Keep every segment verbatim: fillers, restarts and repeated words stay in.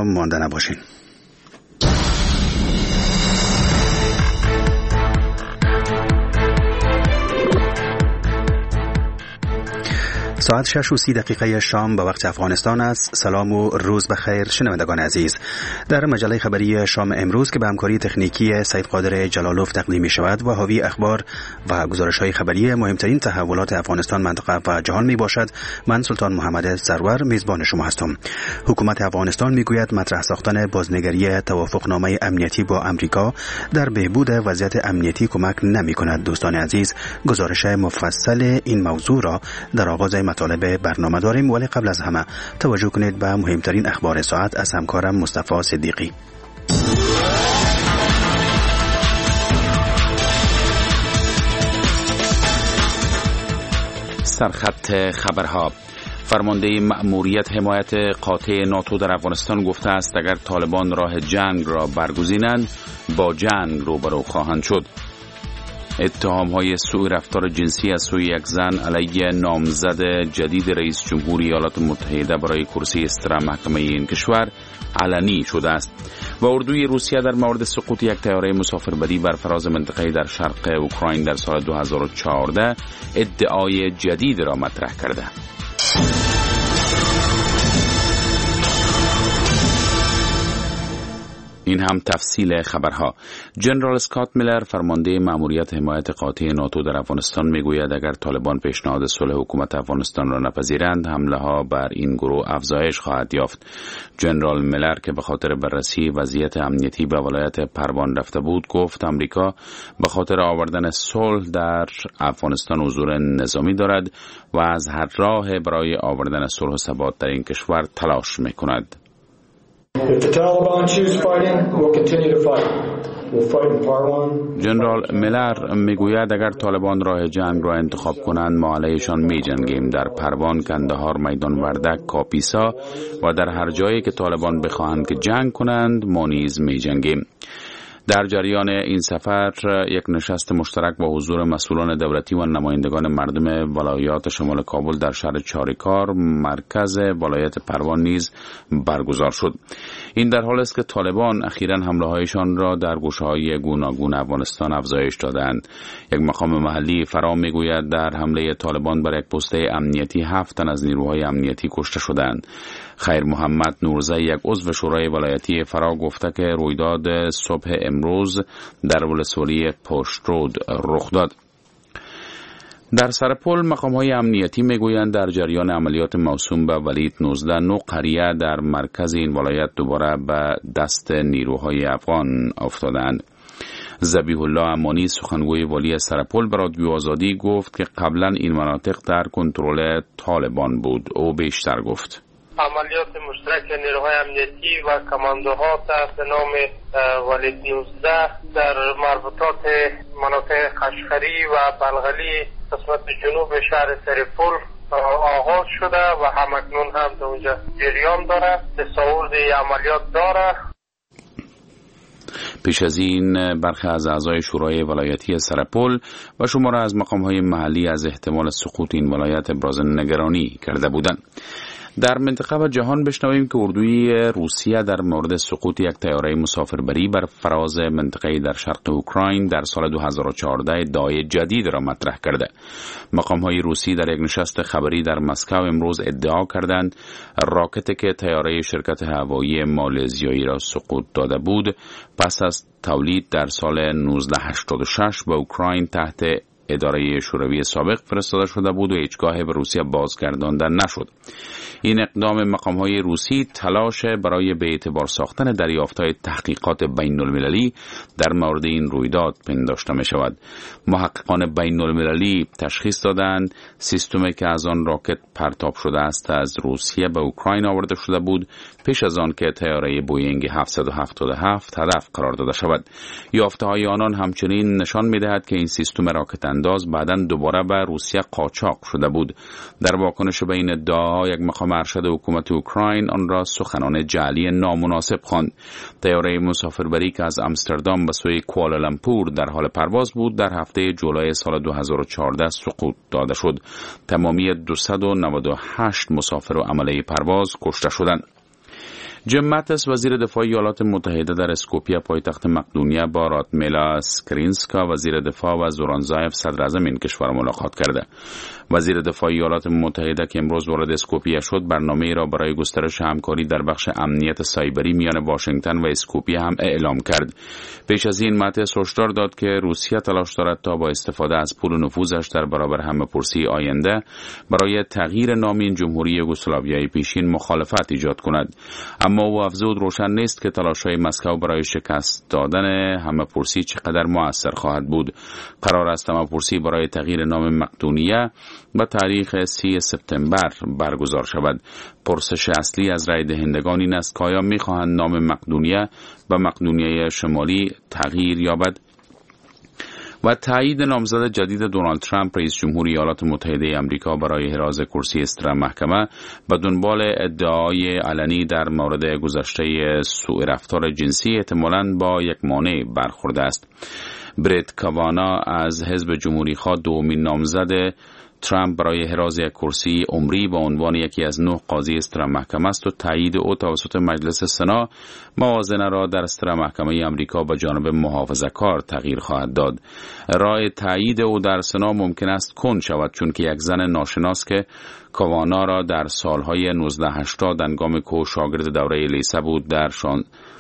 مانده نباشین. ساعت شش و سی دقیقه شام به وقت افغانستان است. سلام و روز بخیر شنوندگان عزیز. در مجله خبری شام امروز که به همکاری تکنیکی سید قادر جلالوف تقدیم می شود و حاوی اخبار و گزارش های خبری مهمترین تحولات افغانستان، منطقه و جهان می باشد، من سلطان محمد سرور میزبان شما هستم. حکومت افغانستان می گوید مطرح ساختن بازنگری توافقنامه امنیتی با امریکا در بهبود وضعیت امنیتی کمک نمی کند. دوستان عزیز، گزارش مفصل این موضوع را در آغاز مطالب برنامه داریم، ولی قبل از همه توجه کنید به مهمترین اخبار ساعت از همکارم مصطفی صدیقی. سرخط خبرها. فرمانده مأموریت حمایت قاطع ناتو در افغانستان گفته است اگر طالبان راه جنگ را برگزینند با جنگ روبرو خواهند شد. اتهام‌های سوء رفتار جنسی از سوی یک زن علیه نامزد جدید رئیس جمهور ایالات متحده برای کرسی استرا محکمه این کشور علنی شده است. و اردوی روسیه در مورد سقوط یک طیاره مسافربری بر فراز منطقه‌ای در شرق اوکراین در سال دو هزار و چهارده ادعای جدید را مطرح کرده. این هم تفصیل خبرها. جنرال اسکات میلر، فرمانده مأموریت حمایت قاطع ناتو در افغانستان، میگوید اگر طالبان پیشنهاد صلح حکومت افغانستان را نپذیرند، حمله ها بر این گروه افزایش خواهد یافت. جنرال میلر که به خاطر بررسی وضعیت امنیتی به ولایت پروان رفته بود، گفت امریکا به خاطر آوردن صلح در افغانستان حضور نظامی دارد و از هر راه برای آوردن صلح و ثبات در این کشور تلاش میکند. If the Taliban choose fighting, we'll continue to fight. We'll fight in Parwan. جنرال میلر میگوید اگر طالبان راه جنگ را انتخاب کنند ما علیهشان می جنگیم. در پروان، کندهار، میدان وردک، کاپیسا و در هر جایی که طالبان بخواهند که جنگ کنند ما نیز می جنگیم. در جریان این سفر یک نشست مشترک با حضور مسئولان دولتی و نمایندگان مردم ولایات شمال کابل در شهر چاریکار، مرکز ولایت پروان نیز برگزار شد. این در حالی است که طالبان اخیراً حمله‌هایشان را در گوشه‌های گوناگون افغانستان افزایش دادند. یک مقام محلی فرا میگوید در حمله طالبان بر یک پسته امنیتی هفت تن از نیروهای امنیتی کشته شدند. خیر محمد نورزی، یک عضو شورای ولایتی فرا، گفته که رویداد صبح امروز در ولسوالی پشت رود رخ داد. در سرپل مقام‌های امنیتی میگویند در جریان عملیات موسوم به ولید نوزده نو قریه در مرکز این ولایت دوباره به دست نیروهای افغان افتادند. ذبیح الله امانی، سخنگوی والی سرپل، به رادیو آزادی گفت که قبلا این مناطق در کنترل طالبان بود. او بیشتر گفت عملیات مشترک نیروهای امنیتی و کماندوها تحت نام ولید نوزده در مربوطات مناطق قشقری و بلغلی قسمت جنوب شهر سرپل آغاز شده و همکنون هم در اونجا جریان داره، تصاورد عملیات داره. پیش از این برخی از اعضای شورای ولایتی سرپل و شماره از مقام‌های محلی از احتمال سقوط این ولایت ابراز نگرانی کرده بودند. در منطقه و جهان بشنویم که اردوی روسیه در مورد سقوط یک طیاره مسافربری بر فراز منطقه‌ای در شرق اوکراین در سال دو هزار و چهارده ادعای جدید را مطرح کرده. مقام‌های روسی در یک نشست خبری در مسکو امروز ادعا کردند راکتی که طیاره شرکت هوایی مالزیایی را سقوط داده بود پس از تولید در سال نوزده هشتاد و شش به اوکراین تحت اداره شوروی سابق فرستاده شده بود و هیچگاه به روسیه بازگردانده نشد. این اقدام مقام‌های روسی تلاش برای به اعتبار ساختن دریافت‌های تحقیقات بین‌المللی در مورد این رویداد پنداشته می‌شود. محققان بین‌المللی تشخیص دادند سیستمی که از آن راکت پرتاب شده است از روسیه به اوکراین آورده شده بود پیش از آن که طیاره بوئینگ هفتصد و هفتاد و هفت هدف قرار داده شود. یافته‌های آنان همچنین نشان می‌دهد که این سیستم راکت انداز بعداً دوباره به روسیه قاچاق شده بود. در واکنش به این ادعا یک مقام ارشد حکومت اوکراین آن را سخنان جعلی نامناسب خواند. طیاره مسافربری که از آمستردام به سوی کوالالامپور در حال پرواز بود در هفته جولای سال دو هزار و چهارده سقوط داده شد. تمامی دویست و نود و هشت مسافر و عمله پرواز کشته شدند. جیم ماتیس وزیر دفاع ایالات متحده در اسکوپیه پایتخت مقدونیه با رادمیلا سکرینسکا وزیر دفاع و زوران زایف صدر اعظم این کشور ملاقات کرده. وزیر دفاع ایالات متحده که امروز وارد اسکوپیه شد برنامه‌ای را برای گسترش همکاری در بخش امنیت سایبری میان واشنگتن و اسکوپیه هم اعلام کرد. پیش از این ماتیس هشدار داد که روسیه تلاش دارد تا با استفاده از پول و نفوذش در برابر همه‌پرسی آینده برای تغییر نام این جمهوری یوگسلاویای پیشین مخالفت ایجاد کند. اما او افزود روشن نیست که تلاش‌های مسکو برای شکست دادن همه‌پرسی چقدر مؤثر خواهد بود. قرار است همه‌پرسی برای تغییر نام مقدونیه با تاریخ سی سپتامبر برگزار شود. پرسش اصلی از رای دهندگان این است که آیا می‌خواهند نام مقدونیه به مقدونیه شمالی تغییر یابد؟ و تایید نامزد جدید دونالد ترامپ رئیس جمهور ایالات متحده آمریکا برای حراز کرسی صدر محکمه به دنبال ادعای علنی در مورد گذشته سوء رفتار جنسی احتمالاً با یک مانع برخورده است. برت کاوانا از حزب جمهوری خواه دومین نامزد ترامپ برای حراز یک کرسی عمری با عنوان یکی از نه قاضی صدر محکمه است و تایید او توسط مجلس سنا موازنه را در صدر محکمه آمریکا به جانب محافظه‌کار تغییر خواهد داد. رای تایید او در سنا ممکن است کند شود چون که یک زن ناشناس که کاوانا را در سالهای نوزده هشتاد هنگام که شاگرد دوره لیسه بود در شان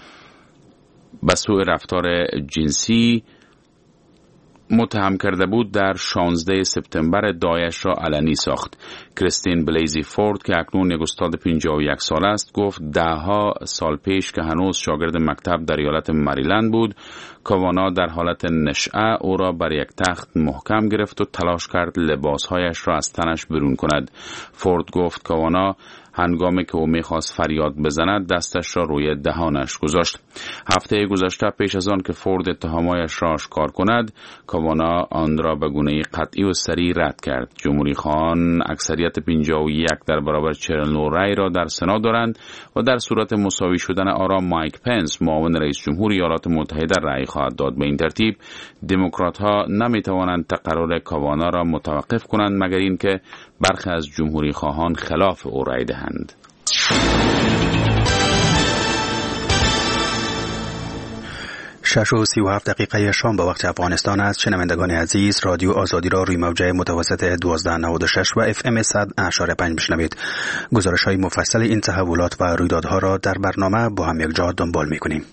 به سوء رفتار جنسی متهم کرده بود در شانزده سپتامبر ادعایش را علنی ساخت. کریستین بلیزی فورد که اکنون یک استاد پنجاه و یک ساله است گفت دهها سال پیش که هنوز شاگرد مکتب در ایالت مریلند بود کاوانا در حالت نشأه او را بر یک تخت محکم گرفت و تلاش کرد لباسهایش را از تنش برون کند. فورد گفت کاوانا هنگامی که او میخواست فریاد بزند دستش را روی دهانش گذاشت. هفته گذشته پیش از آن که فورد اتهامایش را آشکار کند کاوانا آن را به گونه قطعی و سریع رد کرد. جمهوری خواهان اکثریت پنجاه و یک در برابر چهل و نه رای را در سنا دارند و در صورت مساوی شدن آرا مایک پنس معاون رئیس جمهور ایالات متحده رای خواهد داد. به این ترتیب دموکرات ها نمی توانند تقرر کاوانا را متوقف کنند مگر اینکه برخی از جمهوری خواهان خلاف او رای دهند. شش و سی و هفت دقیقه شام به وقت افغانستان است. شنوندگان عزیز رادیو آزادی را روی موجه متوسط دوازده نود و شش و اف ام صد اشاره پنج بشنوید. گزارش های مفصل این تحولات و رویدادها را در برنامه با هم یک جا دنبال می کنیم.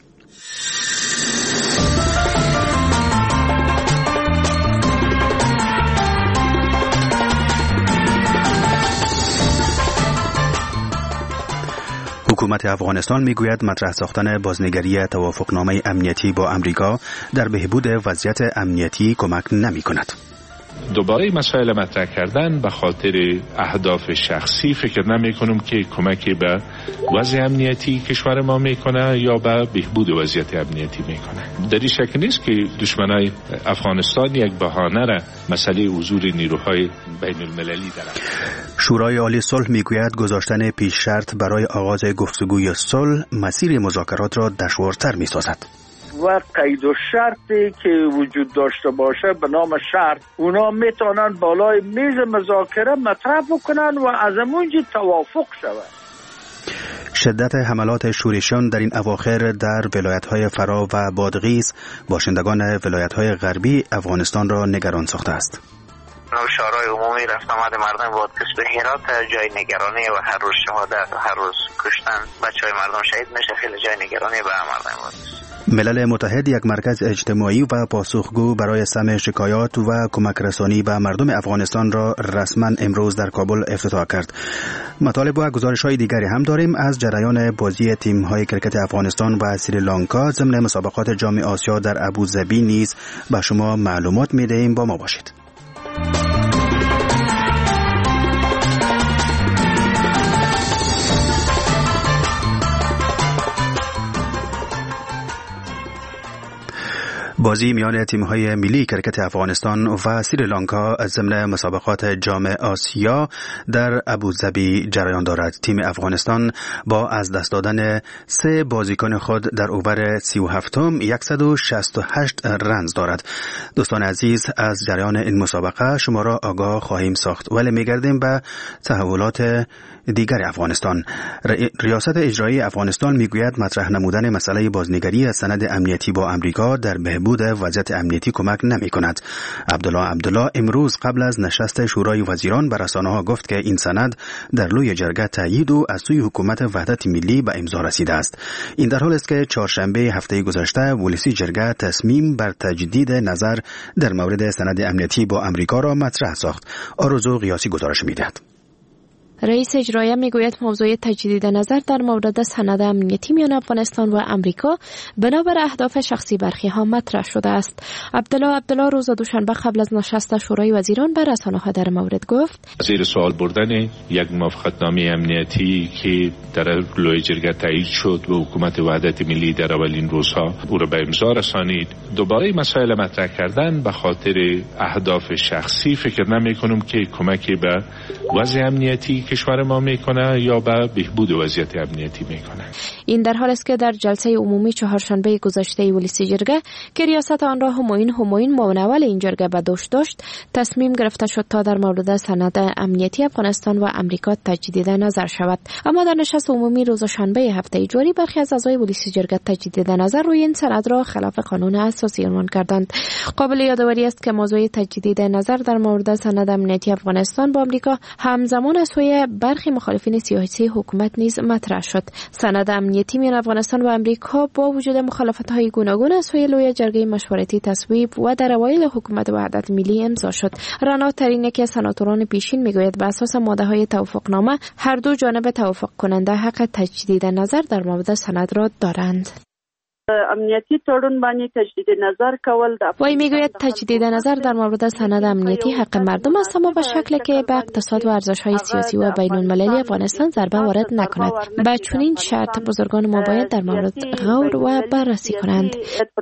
حکومت افغانستان میگوید مطرح ساختن بازنگری توافقنامه امنیتی با امریکا در بهبود وضعیت امنیتی کمک نمی کند. دوباره مسائل مطرح کردن به خاطر اهداف شخصی فکر نمی کنم که کمکی به وضع امنیتی کشور ما میکنه یا به بهبود وضعیت امنیتی میکنه. در این شک نیست که دشمنای افغانستان یک بهانه را مسئله حضور نیروهای بین المللی دارند. شورای عالی صلح میگوید گذاشتن پیش شرط برای آغاز گفتگوی صلح مسیر مذاکرات را دشوارتر میسازد. و قید و شرطی که وجود داشته باشه به نام شرط اونا میتونن بالای میز مذاکره مطرح بکنن و از اونجا توافق شود. شدت حملات شورشیان در این اواخر در ولایت‌های فرا و بادغیس باشندگان ولایت‌های غربی افغانستان را نگران ساخته است. شورای عمومی رفت آمد مردم بادغیس به هرات جای نگرانی و هر روز شهادت و هر روز کشتن بچهای مردم شهید میشه، خیلی جای نگرانی به مردم بادغیس. ملل متحد یک مرکز اجتماعی و پاسخگو برای سمع شکایات و کمک رسانی به مردم افغانستان را رسما امروز در کابل افتتاح کرد. مطالب و گزارش‌های دیگری هم داریم از جریان بازی تیم‌های کرکت افغانستان و سریلانکا ضمن مسابقات جام آسیا در ابوظبی نیز به شما معلومات می‌دهیم. با ما باشید. بازی میان تیم‌های ملی کرکت افغانستان و سریلانکا ضمن مسابقات جام آسیا در ابوظبی جریان دارد. تیم افغانستان با از دست دادن سه بازیکن خود در اوور سی و هفتم صد و شصت و هشت رنز دارد. دوستان عزیز، از جریان این مسابقه شما را آگاه خواهیم ساخت، ولی می‌گردیم به تحولات دیگر افغانستان. ریاست اجرایی افغانستان میگوید مطرح نمودن مسئله بازنگری از سند امنیتی با امریکا در بهبود وضعیت امنیتی کمک نمی کند. عبدالله عبدالله امروز قبل از نشست شورای وزیران به رسانه‌ها گفت که این سند در لوی جرگه تایید و از سوی حکومت وحدت ملی به امضا رسیده است. این در حالی است که چهارشنبه هفته گذشته ولسی جرگه تصمیم بر تجدید نظر در مورد سند امنیتی با امریکا را مطرح ساخت. آرزو قیاسی گزارش می‌دهد. رئیس اجرایی میگوید موضوع تجدید نظر در مورد سند امنیتی میان افغانستان و امریکا بنابر اهداف شخصی برخی ها مطرح شده است. عبدالله عبدالله روز دوشنبه قبل از نشست شورای وزیران به رسانه‌ها در مورد گفت زیر سوال بردن یک موافقتنامه امنیتی که در لوی جرگه تایید شد و حکومت وحدت ملی در اولین روزها او را به امضا رسانید. دوباره مسائل مطرح کردن به خاطر اهداف شخصی فکر نمی‌کنم که کمکی به وضع امنیتی کشور ما میکنه یا به بهبود وضعیت امنیتی میکنه. این در حالی است که در جلسه عمومی چهارشنبه گذشته ولسی جرگه که ریاست آن را همایون همایون معاون این جرگه به دوش داشت، تصمیم گرفته شد تا در مورد سند امنیتی افغانستان و امریکا تجدید نظر شود. اما در نشست عمومی روز شنبه هفته جاری برخی از اعضای ولسی جرگه تجدید نظر روی این سند را خلاف قانون اساسی عنوان کردند. قابل یادآوری است که موضوع تجدید نظر در مورد سند امنیتی افغانستان با امریکا همزمان از سوی برخی مخالفین سیاسی حکومت نیز مطرح شد. سند امنیتی میان افغانستان و امریکا با وجود مخالفت‌های گوناگون از سوی لوی جرگه مشورتی تصویب و در اوایل حکومت وحدت ملی امضا شد. رنا ترین که سناتوران پیشین میگوید بر اساس ماده‌های توافقنامه هر دو جانب توافق کننده حق تجدید نظر در مورد سند را دارند. امنیتی تړون باندې تجدید نظر کول د وای میگوید تجدید نظر در مورد سند امنیتی حق مردم است، اما به شکلی که به اقتصاد و ارزش‌های سیاسی و بین‌المللی افغانستان ضربه وارد نکند. با چنین شرط بزرگان ما باید در مورد غور و بررسی کنند.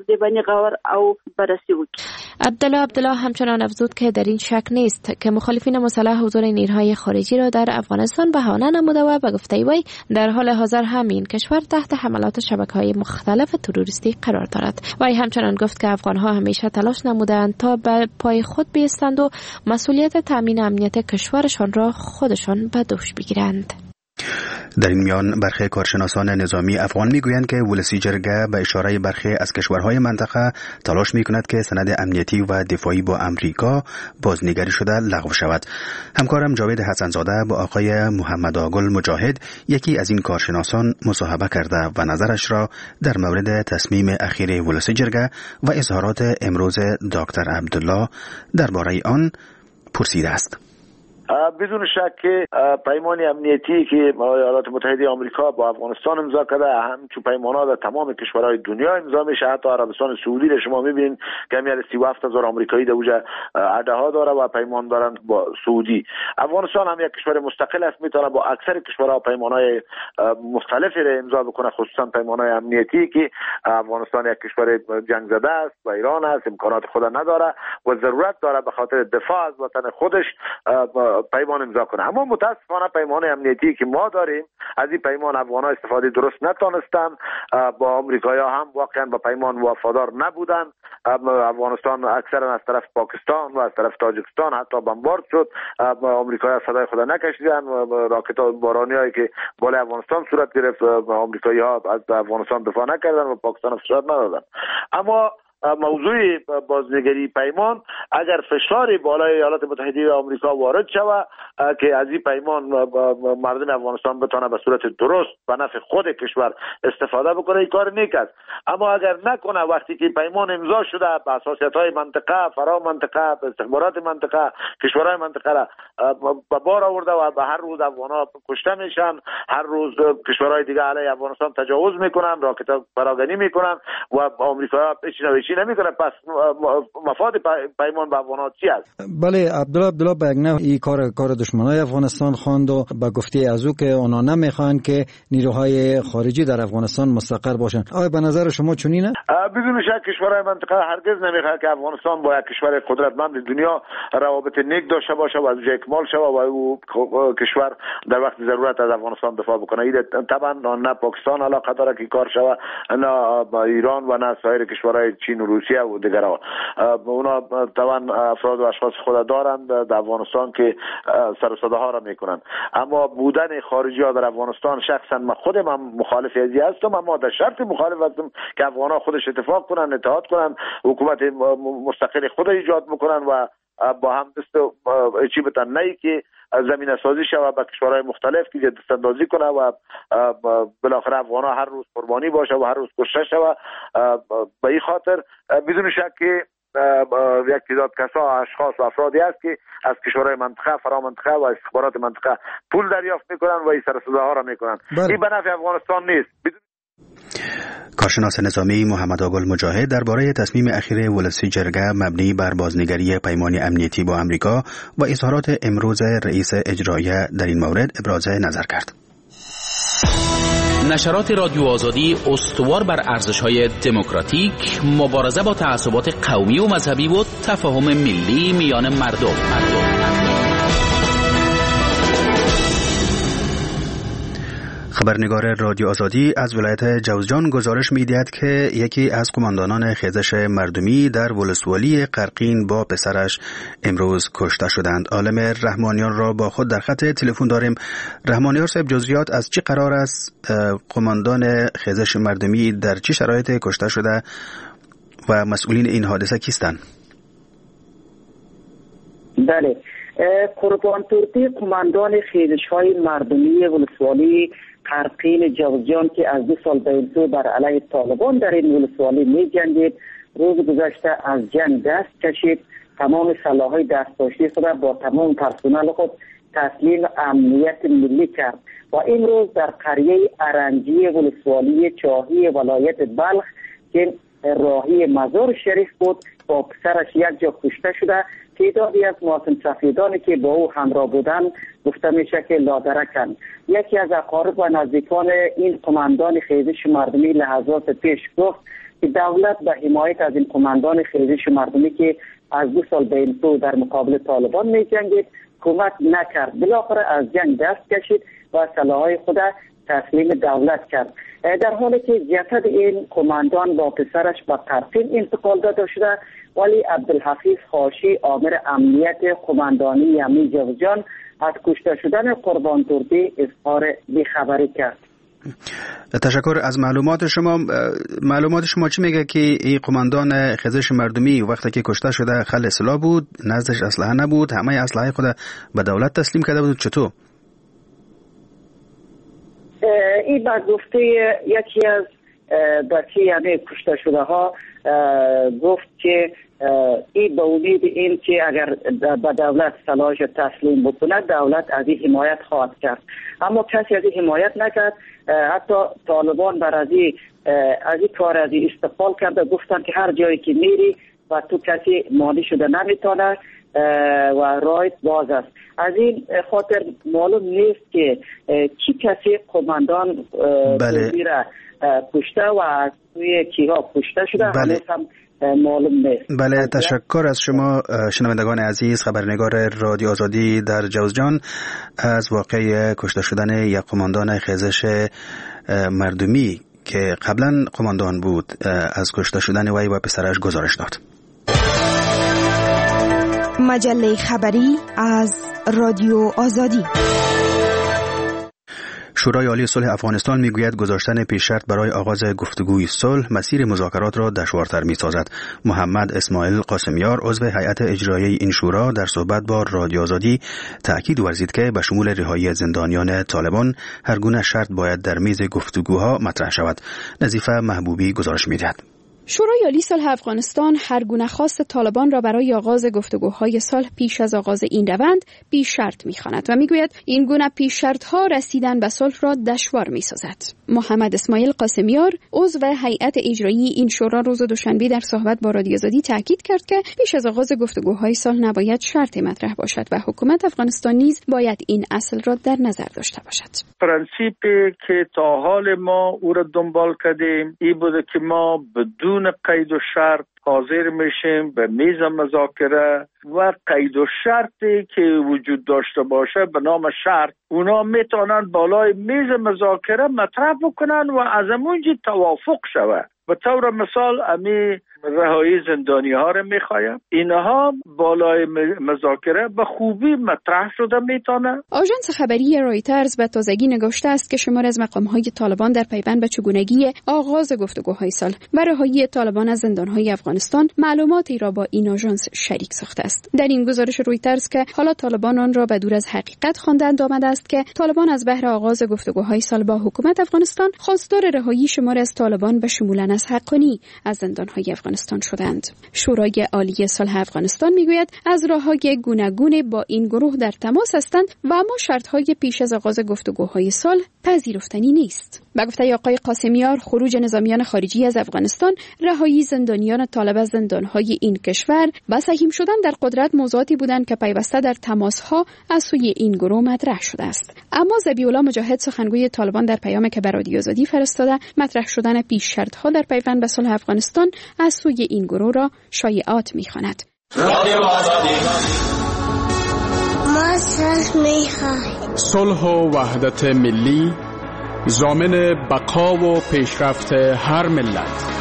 عبدالله عبدالله همچنان افزود که در این شک نیست که مخالفین مسلح حضور نیروهای خارجی را در افغانستان بهانه نموده و به گفته وی در حال حاضر همین کشور تحت حملات شبکه‌های مختلف تروریستی قرار دارد. وی همچنان گفت که افغان‌ها همیشه تلاش نمودند تا به پای خود بایستند و مسئولیت تامین امنیت کشورشان را خودشان به دوش بگیرند. در این میان برخی کارشناسان نظامی افغان میگویند که ولسی جرگه به اشاره برخی از کشورهای منطقه تلاش میکند که سند امنیتی و دفاعی با امریکا بازنگری شده لغو شود. همکارم جاوید حسنزاده با آقای محمد آگل مجاهد، یکی از این کارشناسان، مصاحبه کرده و نظرش را در مورد تصمیم اخیر ولسی جرگه و اظهارات امروز دکتر عبدالله درباره آن پرسیده است. بدون شک که پیمان امنیتی که ایالات متحده آمریکا با افغانستان امضا کرده، همچون پیمان‌ها در تمام کشورهای دنیا امضا میشه. حتی عربستان سعودی را شما میبینید که همیشه سی و هفت هزار آمریکایی در اونجا عده‌ها داره و پیمان دارند با سعودی. افغانستان هم یک کشور مستقل است، میتونه با اکثر کشورها پیمان‌های مختلفی را امضا بکنه، خصوصا پیمان‌های امنیتی که افغانستان یک کشور جنگ زده است و ایران است، امکانات خود نداره و ضرورت داره به خاطر دفاع از وطن خودش پیمان امضا کنه. اما متاسفانه پیمان امنیتی که ما داریم، از این پیمان افغان‌ها استفاده درست نتونستن، با آمریکایی‌ها هم واقعا با پیمان وفادار نبودن. افغانستان اکثرا از طرف پاکستان و از طرف تاجیکستان حتی بمبارد شد. آمریکایی‌ها صدای خود نکشیدن، راکت بارانیایی که بالای افغانستان صورت گرفت، آمریکایی‌ها از افغانستان دفاع نکردن و پاکستان فشار ندادن. اما موضوع بازنگری پیمان اگر فشار بالای ایالات متحده آمریکا وارد شود که از این پیمان مردم افغانستان بتونه به صورت درست به نفع خود کشور استفاده بکنه، این کار نیک است. اما اگر نکنه، وقتی که پیمان امضا شده به حساسیت‌های منطقه، فرا منطقه، استخبارات منطقه، کشورهای منطقه را به بار آورده و به هر روز افغان‌ها کشته میشن، هر روز کشورهای دیگه علیه افغانستان تجاوز میکنن، راکت پراگنی میکنن و آمریکا هیچ نوعی چی نمیکنه، پس مفاد پیمان با افغان‌ها چی است؟ بله عبدالله عبدالله به یک نحو این کار کار دشمنای افغانستان خواند و به گفته از او که اونا نمیخوان که نیروهای خارجی در افغانستان مستقر باشن. آیا به نظر شما چنینه؟ بدون شک کشورهای منطقه هرگز نمیخواد که افغانستان با یک کشور قدرتمند دنیا روابط نیک داشته باشه و از اونجا اکمال شود و او کشور در وقت ضرورت از افغانستان دفاع بکنه. این طبعا نه پاکستان علاقه داره که کار شود، نه ایران و نه سایر کشورهای چین و روسیه و دیگرها. اونا طبعا افراد و اشخاص خود دارند در افغانستان که سر و صداها را میکنند، اما بودن خارجی ها در افغانستان شخصا من خودم هم مخالف ازی هستم، اما در شرط مخالف هستم که افغان ها خودش اتفاق کنن، اتحاد کنن، حکومت مستقل خود ایجاد بکنن و با هم دست چی بتن، نه که زمینه سازی شود با کشورهای مختلف که دست اندازی کنه و بالاخره افغان ها هر روز قربانی باشه و هر روز کشته شود. به این خاطر بدون شک که یک تعداد کسا اشخاص و افرادی است که از کشورهای منطقه، فرا منطقه و استخبارات منطقه پول دریافت میکنن و این سر صداها را میکنن. این به نفع افغانستان نیست. کارشناس نظامی محمد آگل مجاهد درباره تصمیم اخیر ولسی جرگه مبنی بر بازنگری پیمان امنیتی با امریکا و اظهارات امروز رئیس اجرایی در این مورد ابراز نظر کرد. نشرات رادیو آزادی استوار بر ارزش‌های دموکراتیک، مبارزه با تعصبات قومی و مذهبی و تفاهم ملی میان مردم. مردم. خبرنگار رادیو آزادی از ولایت جوزجان گزارش می‌دهد که یکی از قماندانان خیزش مردمی در ولسوالی قرقین با پسرش امروز کشته شدند. عالم رحمانیان را با خود در خط تلفن داریم. رحمانیان صاحب، جزئیات از چه قرار است؟ قماندان خیزش مردمی در چه شرایط کشته شده و مسئولین این حادثه کیستند؟ بله، قربان ترتی قماندان خیزش‌های مردمی ولسوالی قرقین جوزجان که از دو سال پیش بر علیه طالبان در این ولسوالی می جنگید، روز گذشته از جنگ دست کشید، تمام سلاح‌های دستداشتی خود با تمام پرسنل خود تسلیم امنیت ملی کرد و امروز در قریه ارنجی ولسوالی چاهی ولایت بلخ که راهی مزار شریف بود با پسرش یک جا کشته شده. تعدادی از مواطن سفیدانی که با او همراه بودن گفته میشه که لادرکند. یکی از اقارب و نزدیکان این قماندان خیزش مردمی لحظات پیش گفت که دولت به حمایت از این قماندان خیزش مردمی که از دو سال بین تو در مقابل طالبان می جنگید کمک نکرد. بالاخره از جنگ دست کشید و سلاح‌های خود تسلیم دولت کرد. در حالی که جسد این قماندان با پسرش به قرقین انتقال داده شده، ولی عبدالحفیظ خاشی آمر امنیت قماندانی امنی جوزجان از کشته شدن قربان ترکی اظهار بیخبری کرد. تشکر از معلومات شما. معلومات شما چی میگه که این قماندان خیزش مردمی وقتی که کشته شده خل سلاح بود، نزدش اسلحه نبود، همه اسلحه خود به دولت تسلیم کرده بود؟ چطور؟ این به گفته یکی از بچه یعنی کشته شده ها گفت که این به امید این که اگر به دولت سلاحش تسلیم بکنه دولت از این حمایت خواهد کرد، اما کسی از این حمایت نکرد. حتی طالبان بر از این از این کار از این استقبال کرده، گفتن که هر جایی که میری و تو کسی مالی شده نمیتونه و رایت باز است. از این خاطر معلوم نیست که چی کسی قماندان بله. را کشته و از توی کیها کشته شده بله. هم معلوم نیست. بله، تشکر از شما شنوندگان عزیز. خبرنگار رادیو آزادی در جوزجان از واقع کشته شدن یک قماندان خیزش مردمی که قبلا قماندان بود از کشته شدن وی و پسرش گزارش داد. مجله خبری از رادیو آزادی. شورای عالی صلح افغانستان میگوید گذاشتن پیش‌شرط برای آغاز گفتگوی صلح مسیر مذاکرات را دشوارتر می‌سازد. محمد اسماعیل قاسمیار عضو هیئت اجرایی این شورا در صحبت با رادیو آزادی تأکید ورزید که به شمول رهایی زندانیان طالبان هر گونه شرط باید در میز گفتگوها مطرح شود. نظیفه محبوبی گزارش می‌دهد. شورای عالی صلح افغانستان هر گونه خواست طالبان را برای آغاز گفتگوهای صلح پیش از آغاز این روند بی شرط می‌خواند و میگوید این گونه پیش شرط‌ها رسیدن به صلح را دشوار می‌سازد. محمد اسماعیل قاسمیار عضو هیئت اجرایی این شورا روز دوشنبه در صحبت با رادیو آزادی تاکید کرد که پیش از آغاز گفتگوهای صلح نباید شرط مطرح باشد و حکومت افغانستان نیز باید این اصل را در نظر داشته باشد. پرنسیپی که تا حال ما او را دنبال کردیم این بوده که ما بدون قید و شرط حاضر میشیم به میز مذاکره و قید و شرطی که وجود داشته باشه به نام شرط اونا میتونن بالای میز مذاکره مطرح بکنن و از همونجا توافق شود. به طور مثال امی رهایی زندانی ها را میخوایم اینها بالای مذاکره به خوبی مطرح شده میتونه. آژانس خبری رایترز به تازگی نگاشته است که شمار از مقام های طالبان در پیوند به چگونگی آغاز گفتگوهای صلح و رهایی طالبان از زندان های افغانستان معلوماتی را با این آژانس شریک ساخته است. در این گزارش رویترز که حالا طالبان آن را به دور از حقیقت خواندند آمده است که طالبان از بهر آغاز گفتگوهای صلح با حکومت افغانستان خواستار رهایی شمار از طالبان به شمول انس حقانی از زندان های افغانستان شدند. شورای عالی صلح افغانستان میگوید از راههای گوناگون با این گروه در تماس هستند و اما شرطهای پیش از آغاز گفتگوهای صلح پذیرفتنی نیست. به گفته آقای قاسمیار خروج نظامیان خارجی از افغانستان، رهایی زندانیان طالب از زندانهای این کشور و سهیم شدن در قدرت موضوعاتی بودند که پیوسته در تماسها از سوی این گروه مطرح شده است. اما ذبیح‌الله مجاهد سخنگوی طالبان در پیامی که به رادیو آزادی فرستاده مطرح شدن پیش شرطها در پیوند به صلح افغانستان از سوی این گروه را شایعات می‌خواند. رادیو آزادی ما صلح می‌خواهیم. صلح و وحدت ملی ضامن بقا و پیشرفت هر ملت.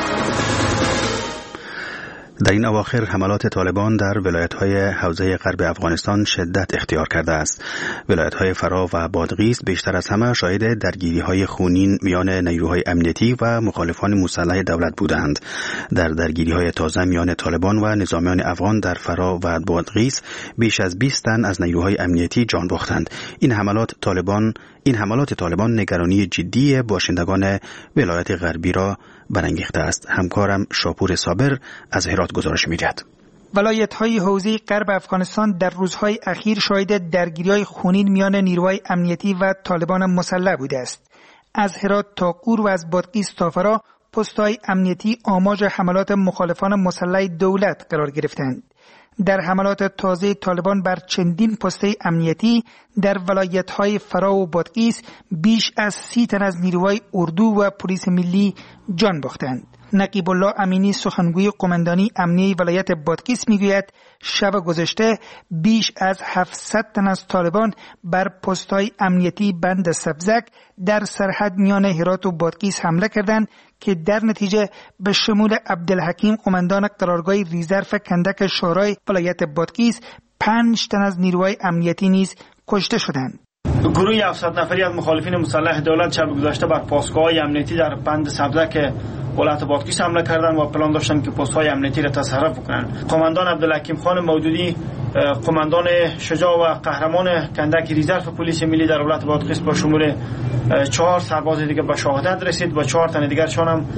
در این اواخر حملات طالبان در ولایت‌های حوزه غرب افغانستان شدت اختیار کرده است. ولایت‌های فرا و بادغیس بیشتر از همه شاهد درگیری‌های خونین میان نیروهای امنیتی و مخالفان مسلح دولت بودند. در درگیری‌های تازه میان طالبان و نظامیان افغان در فرا و بادغیس بیش از بیست تن از نیروهای امنیتی جان باختند. این حملات طالبان این حملات طالبان نگرانی جدی باشندگان ولایت غربی را برانگیخته است. همکارم شاپور صابر از هرات گزارش می‌دهد. ولایت‌های حوزه غرب افغانستان در روزهای اخیر شاهد درگیری‌های خونین میان نیروهای امنیتی و طالبان مسلح بوده است. از هرات تا قور و از بادغیس تا فرا پست‌های امنیتی آماج حملات مخالفان مسلح دولت قرار گرفتند. در حملات تازه طالبان بر چندین پسته امنیتی در ولایت‌های فرا و بادغیس بیش از سی تن از نیروهای اردو و پلیس ملی جان باختند. نقیب الله امینی سخنگوی قماندانی امنیه ولایت بادغیس میگوید شب گذشته بیش از هفتصد تن از طالبان بر پست‌های امنیتی بند سبزک در سرحد میان هرات و بادغیس حمله کردند که در نتیجه به شمول عبدالحکیم قماندان قرارگاه ریزرف کندک شورای ولایت بادغیس پنج تن از نیروهای امنیتی نیز کشته شدند. گروه هفتصد نفری از مخالفین مسلح دولت شب گذشته بر پاسگاه‌های امنیتی در بند سبزک ولایت بادغیس حمله کردند و پلان داشتند که پست‌های امنیتی را تصرف کنند. قماندان عبدالحکیم خان مودودی، قماندان شجاع و قهرمان کندک ریزرف پلیس ملی در ولایت بادغیس با شمول چهار سرباز دیگر به شهادت رسید و چهار تن دیگرشان هم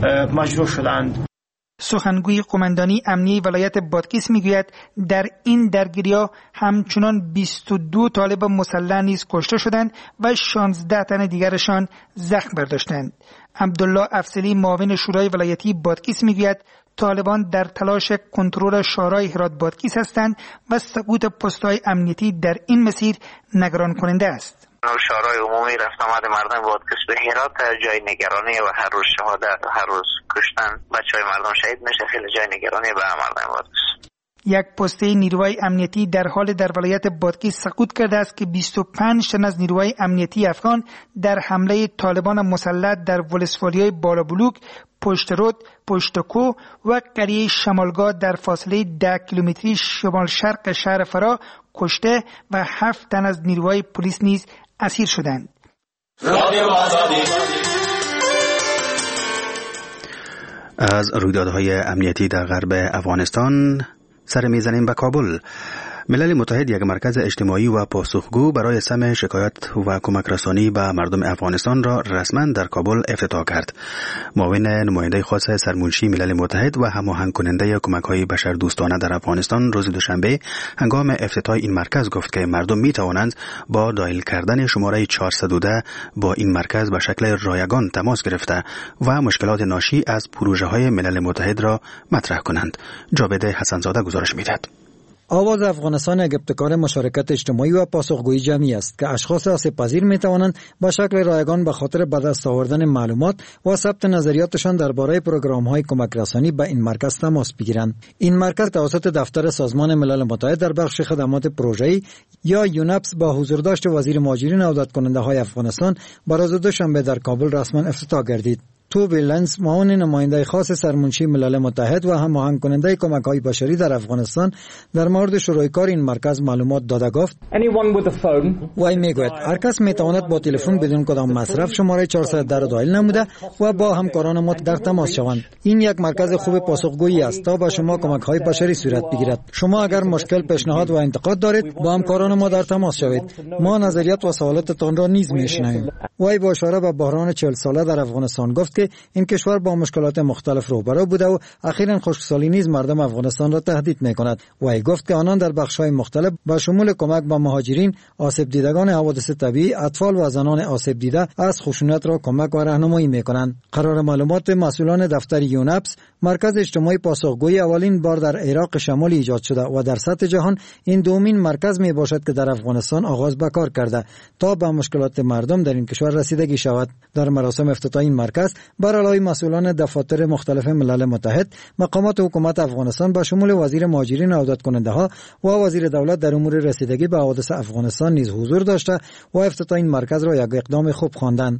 مجروح شدند. سخنگوی قماندانی امنیه ولایت بادغیس میگوید در این درگیری‌ها همچنان بیست و دو طالب مسلح نیز کشته شدند و شانزده تن دیگرشان زخم برداشتند. عبدالله افضلی معاون شورای ولایتی بادغیس میگوید طالبان در تلاش کنترل شورای هرات بادغیس هستند و سقوط پست‌های امنیتی در این مسیر نگران کننده است. شورای عمومی رفت آمد مردم بادغیس به هرات جای نگرانی و هر روز شهادت و هر روز کشتن بچهای مردم شهید میشه، خیلی جای نگرانی به مردم بادغیس. یک پسته نیروهای امنیتی در حال در ولایت بادغیس سقوط کرده است که بیست و پنج تن از نیروهای امنیتی افغان در حمله طالبان مسلح در ولسوالی‌های بالابلوک، پشت رود، پشت کو و قریه شمالگاه در فاصله ده کیلومتری شمال شرق شهر فرا کشته و هفت تن از نیروهای پلیس نیز اسیر شدند. از رویدادهای امنیتی در غرب افغانستان سر میزنیم به کابل. ملل متحد یک مرکز اجتماعی و پاسخگو برای سمع شکایت و کمک رسانی به مردم افغانستان را رسما در کابل افتتاح کرد. معاون نماینده خاص سرمنشی ملل متحد و هماهنگ کننده کمک‌های بشردوستانه در افغانستان روز دوشنبه هنگام افتتاح این مرکز گفت که مردم می توانند با دایل کردن شماره چهارصد و ده با این مرکز به شکل رایگان تماس گرفته و مشکلات ناشی از پروژه‌های ملل متحد را مطرح کنند. جاوید حسنزاده گزارش می‌دهد. آواز افغانستان یک ابتکار مشارکت اجتماعی و پاسخگویی جمعی است که اشخاص آسیب پذیر می توانند با شکل رایگان به خاطر به دست آوردن معلومات و ثبت نظریاتشان درباره پروگرام‌های کمک رسانی به این مرکز تماس بگیرند. این مرکز توسط دفتر سازمان ملل متحد در بخش خدمات پروژه‌ای یا یونپس با حضور داشت وزیر مهاجرین و عودت کننده‌های افغانستان روز دوشنبه در کابل رسما افتتاح گردید. توبی لنز معاون نماینده خاص سرمنشی ملل متحد و هماهنگ کننده کمک‌های بشری در افغانستان در مورد شروع کار این مرکز معلومات داده گفت وی میگوید هر کس میتواند با تلفن بدون کدام مصرف شماره چهارصد در دایل نموده و با همکاران ما در تماس شوند. این یک مرکز خوب پاسخگویی است تا به شما کمک‌های بشری صورت بگیرد. شما اگر مشکل، پیشنهاد و انتقاد دارید با همکاران ما در تماس شوید. ما نظریات و سوالاتتان را نیز میشنویم. وی با اشاره به بحران چهل ساله در افغانستان گفت که این کشور با مشکلات مختلف روبرو بوده و اخیراً خشکسالی نیز مردم افغانستان را تهدید می‌کند. وی گفت که آنان در بخش‌های مختلف با شمول کمک به مهاجرین، آسیب دیدگان حوادث طبیعی، اطفال و زنان آسیب دیده از خشونت را کمک و راهنمایی می‌کنند. قرار معلومات مسئولان دفتر یونپس، مرکز اجتماعی پاسخگویی اولین بار در عراق شمالی ایجاد شده و در سطح جهان این دومین مرکز می باشد که در افغانستان آغاز به کار کرده تا به مشکلات مردم در این کشور رسیدگی شود. در مراسم افتتاح این مرکز بر علاوه مسئولان دفاتر مختلف ملل متحد، مقامات حکومت افغانستان به شمول وزیر مهاجرین و عودت کننده ها و وزیر دولت در امور رسیدگی به حوادث افغانستان نیز حضور داشته و افتتاح این مرکز را یک اقدام خوب خواندند.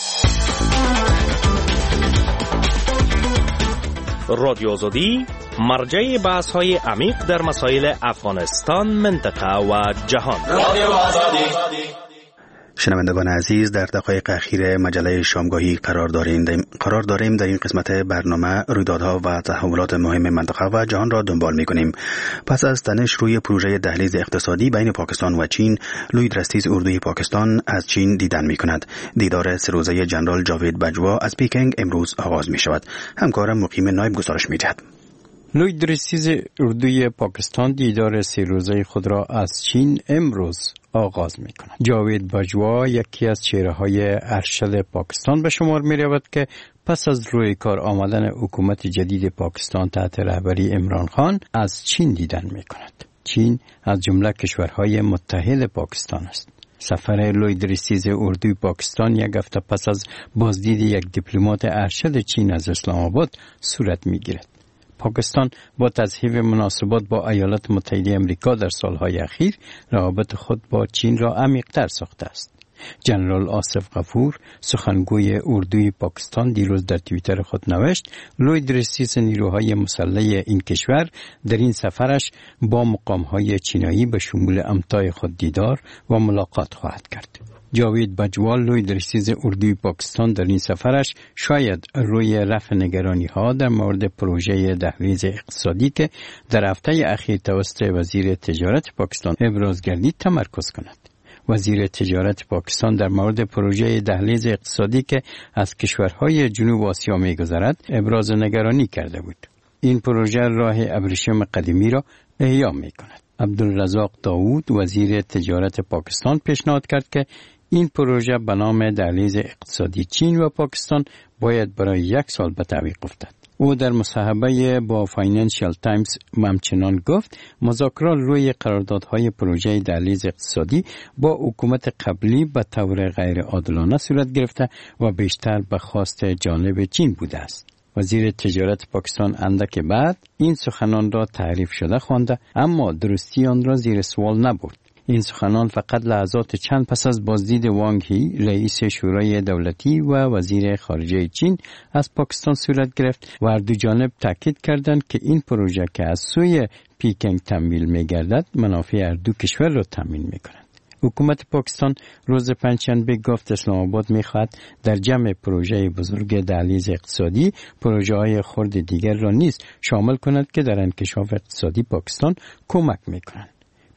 رادیو آزادی مرجع بحث های عمیق در مسائل افغانستان، منطقه و جهان. رادیو آزادی. شنوندگان عزیز، در دقایق اخیر مجله شامگاهی قرار داریم قرار داریم در این قسمت برنامه رویدادها و تحولات مهم منطقه و جهان را دنبال می‌کنیم. پس از تنش روی پروژه دهلیز اقتصادی بین پاکستان و چین، لوید رستیز اردوی پاکستان از چین دیدن می‌کند. دیدار سه روزه جنرال جاوید باجوا از پیکنگ امروز آغاز می‌شود. همکارم مقیم نایب گزارش می‌دهد. لوید رستیز اردوی پاکستان دیدار سه روزه خود را از چین امروز آغاز می کند. جاوید باجوا یکی از چهره‌های ارشد پاکستان به شمار می رود که پس از روی کار آمدن حکومت جدید پاکستان تحت رهبری عمران خان از چین دیدن می کند. چین از جمله کشورهای متحد پاکستان است. سفر لوید رستیز اردوی پاکستان یک هفته پس از بازدید یک دیپلمات ارشد چین از اسلام آباد صورت می گیرد. پاکستان با تضعیف مناسبات با ایالات متحده آمریکا در سالهای اخیر روابط خود با چین را عمیق‌تر ساخته است. جنرال آصف غفور، سخنگوی اردوی پاکستان، دیروز در توییتر خود نوشت لوید رستیز نیروهای مسلح این کشور در این سفرش با مقام‌های چینایی به شمول امتای خود دیدار و ملاقات خواهد کرد. جاوید باجوا لوید رستیز اردوی پاکستان در این سفرش شاید روی رفع نگرانی ها در مورد پروژه دهلیز اقتصادی که در هفته اخیر توسط وزیر تجارت پاکستان ابراز گردید تمرکز کند. وزیر تجارت پاکستان در مورد پروژه دهلیز اقتصادی که از کشورهای جنوب آسیا می‌گذرد ابراز نگرانی کرده بود. این پروژه راه ابریشم قدیمی را احیا می‌کند. عبدالرزاق داوود وزیر تجارت پاکستان پیشنهاد کرد که این پروژه به نام دهلیز اقتصادی چین و پاکستان باید برای یک سال به تعویق افتد. او در مصاحبه با فاینانشال تایمز همچنان گفت مذاکرات روی قراردادهای پروژه دهلیز اقتصادی با حکومت قبلی به طور غیر عادلانه صورت گرفته و بیشتر به خواست جانب چین بوده است. وزیر تجارت پاکستان اندک بعد این سخنان را تعریف شده خوانده، اما درستی آن را زیر سوال نبرد. این سخنان فقط لحظات چند پس از بازدید وانگ هی، رئیس شورای دولتی و وزیر خارجه چین از پاکستان صورت گرفت و هر دو جانب تاکید کردند که این پروژه که از سوی پیکنگ تمویل می‌گردد منافع هر دو کشور را تامین می‌کند. حکومت پاکستان روز پنجشنبه گفت اسلام آباد می‌خواهد در جمع پروژه بزرگ دهلیز اقتصادی پروژه‌های خرد دیگر را نیز شامل کند که در انکشاف اقتصادی پاکستان کمک می‌کنند.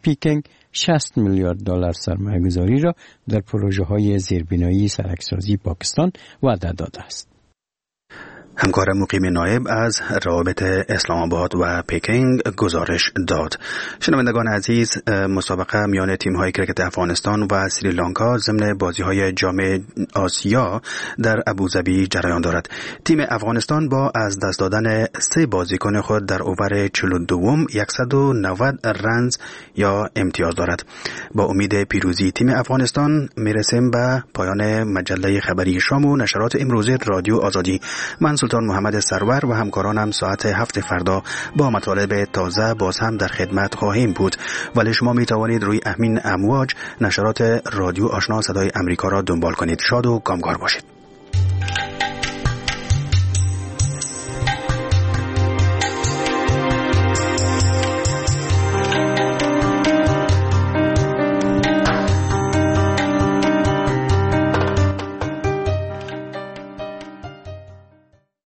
پیکنگ شصت میلیارد دلار سرمایه گذاری را در پروژه های زیربنایی سرکسازی پاکستان وعده داده است. همکار مقیم نایب از روابط اسلام آباد و پکینگ گزارش داد. شنوندگان عزیز، مسابقه میان تیم‌های کرکت افغانستان و سریلانکا ضمن بازی‌های جام آسیا در ابوظبی جریان دارد. تیم افغانستان با از دست دادن سه بازیکن خود در اوور چهل و دو صد و نود رنز یا امتیاز دارد. با امید پیروزی تیم افغانستان میرسیم به پایان مجله خبری شام و نشرات امروزی رادیو آزادی. من سلطان محمد سرور و همکارانم ساعت هفت فردا با مطالب تازه باز هم در خدمت خواهیم بود، ولی شما می توانید روی همین امواج نشرات رادیو آشنا صدای امریکا را دنبال کنید. شاد و کامگار باشید.